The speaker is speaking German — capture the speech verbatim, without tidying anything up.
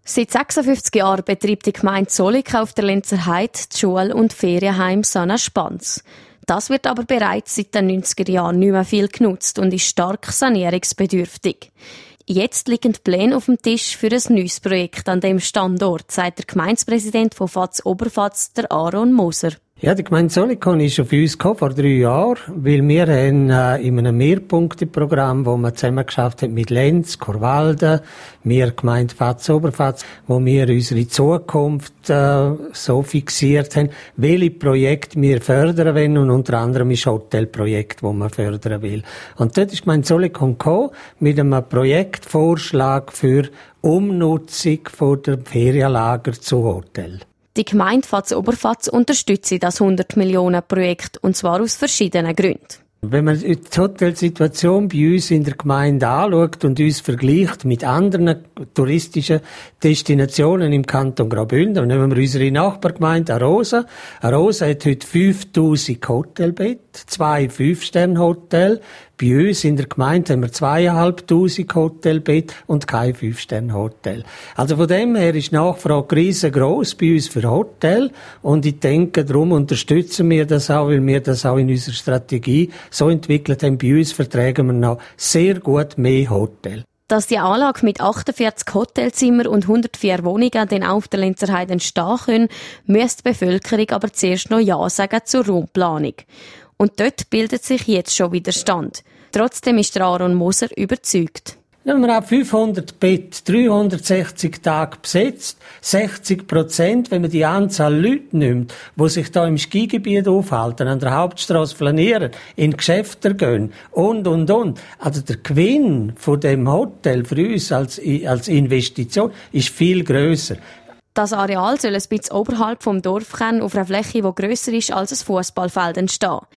Seit sechsundfünfzig Jahren betreibt die Gemeinde Zollikofen auf der Lenzer Heide die Schule- und Ferienheim Sana Spans. Das wird aber bereits seit den neunziger Jahren nicht mehr viel genutzt und ist stark sanierungsbedürftig. Jetzt liegen die Pläne auf dem Tisch für ein neues Projekt an dem Standort, sagt der Gemeindepräsident von Fatz-Oberfatz, der Aaron Moser. Ja, die Gemeinde Zollikofen ist auf uns gekommen vor drei Jahren, weil wir haben äh, in einem Mehrpunkteprogramm, wo wir zusammen geschafft haben mit Lenz, Chorwalden, wir Gemeinde Fatz-Oberfatz, wo wir unsere Zukunft äh, so fixiert haben, welche Projekte wir fördern wollen, und unter anderem ist Hotelprojekt, das man fördern will. Und dort ist die Gemeinde Zollikofen gekommen mit einem Projektvorschlag für Umnutzung von der Ferienlager zu Hotel. Die Gemeinde Fatz-Oberfatz unterstützt das hundert Millionen Projekt, und zwar aus verschiedenen Gründen. Wenn man die Hotelsituation bei uns in der Gemeinde anschaut und uns vergleicht mit anderen touristischen Destinationen im Kanton Graubünden, dann nehmen wir unsere Nachbargemeinde Arosa. Arosa hat heute fünftausend Hotelbetten, zwei Fünf-Sterne-Hotels. Bei uns in der Gemeinde haben wir zweieinhalbtausend Hotelbetten und kein Fünf-Sterne-Hotel. Also von dem her ist die Nachfrage riesengroß bei uns für Hotel, und ich denke, darum unterstützen wir das auch, weil wir das auch in unserer Strategie so entwickelt haben. Bei uns vertragen wir noch sehr gut mehr Hotel. Dass die Anlage mit achtundvierzig Hotelzimmern und hundertvier Wohnungen dann auch auf der Lenzer Heide entstehen können, müsste die Bevölkerung aber zuerst noch Ja sagen zur Raumplanung. Und dort bildet sich jetzt schon Widerstand. Trotzdem ist der Aaron Moser überzeugt. Ja, wir haben fünfhundert Betten, dreihundertsechzig Tage besetzt, sechzig Prozent, wenn man die Anzahl Leute nimmt, die sich da im Skigebiet aufhalten, an der Hauptstrasse flanieren, in Geschäfte gehen und, und, und. Also der Gewinn von dem Hotel für uns als, als Investition ist viel grösser. Das Areal soll ein bisschen oberhalb vom Dorfkern auf einer Fläche, die grösser ist als ein Fußballfeld, entstehen.